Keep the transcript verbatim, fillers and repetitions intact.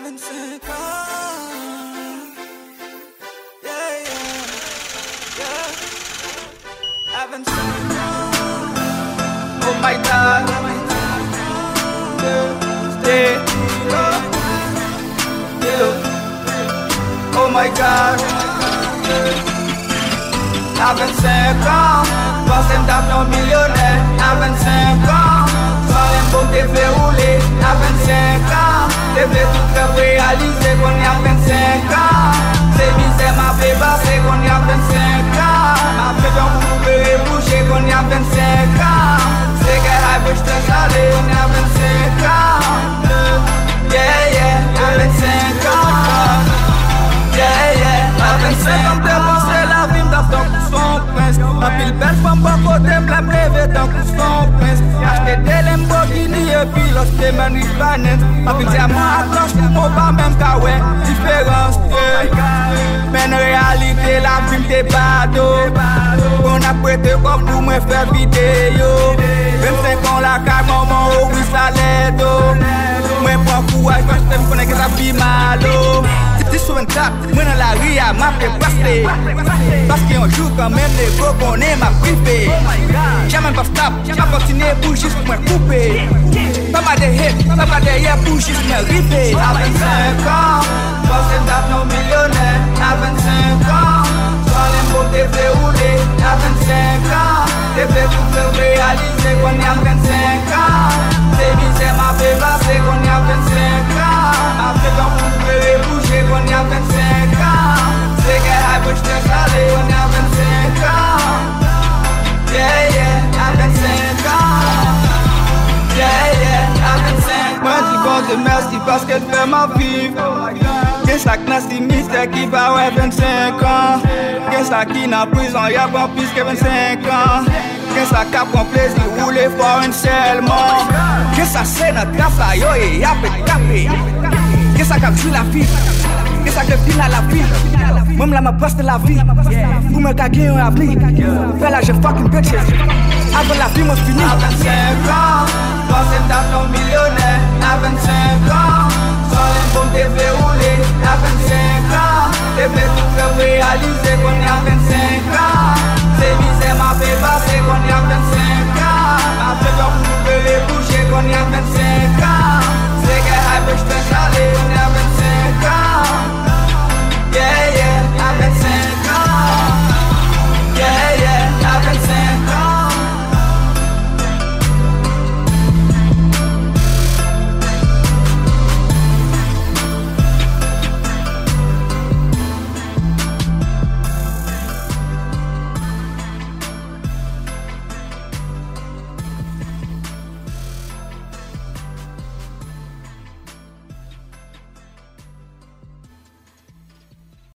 vingt-cinq ans. Yeah, yeah, yeah. À vingt-cinq ans. Oh my God. Yeah, yeah, yeah. Oh my God. À vingt-cinq ans, pensez me non millionnaire. À vingt-cinq ans, sans les bombes t'es fait rouler. À vingt-cinq ans, t'es fait tout faire réaliser qu'on y a vingt-cinq ans. C'est misère m'a fait passer qu'on y a vingt-cinq ans. M'a fait donc couper boucher qu'on y a vingt-cinq ans. C'est qu'elle a vu j'te salé qu'on y a vingt-cinq ans. Yeah yeah, à vingt-cinq ans. Yeah yeah, à vingt-cinq ans t'es pensé la vie m'd'a fait son prince. Ma pile belle femme pas côté m'la rêvé tant que son prince. Acheter des Lamborghini et puis l'hospé man finance. Ma pile diamant accroche pour moi pas même qu'à ouais différence. Mais en réalité la vie m'était bado. On a prêté comme pour me faire vidéo. vingt-cinq ans la carte maman oh oui ça l'aide. Moi prends courage quand je t'aime connais que ça vit malo. dix sur vingt-quatre, moi dans la rue à m'a fait passer. Parce qu'un jour quand même les gros qu'on est m'a privé. Jamais pas stop, jamais continuer pour juste me couper. Pas mal de hits, pas mal de yeah pour juste me river. À vingt-cinq ans, pensez d'être non millionnaire. À vingt-cinq ans, sans les mots t'es fait rouler. À vingt-cinq ans, t'es fait tout faire réaliser qu'on y a vingt-cinq ans. C'est misère m'a fait passer qu'on y a vingt-cinq ans. M'a fait donc couper bouger qu'on y a vingt-cinq ans. C'est qu'elle a vu j'te salé qu'on y a vingt-cinq ans. Yeah yeah, à vingt-cinq ans. Yeah yeah, à vingt-cinq ans. Moi dis bon Dieu merci parce qu'elle fait ma vie. Qu'est-ce que nasty mystère qui va ouais vingt-cinq ans. Qu'est-ce qui n'a prison y'a pas plus que vingt-cinq ans. Qu'est-ce qui prend plaisir rouler fort un seulement. Qu'est-ce que c'est notre graphe yo et y'a pas de capé. Qu'est-ce qui joue la vie. Qu'est-ce que vit à la vie. Même là ma passe de la vie. Pour me caguer un avenir. Fais là j'ai fucking bitches. Avant la vie moi fini. À vingt-cinq ans, pensez d'être non millionnaire. À vingt-cinq ans, sans les bombes t'es fait rouler. À vingt-cinq ans, t'es fait tout faire réaliser qu'on y a vingt-cinq ans. C'est misère m'a fait passer qu'on y a vingt-cinq ans.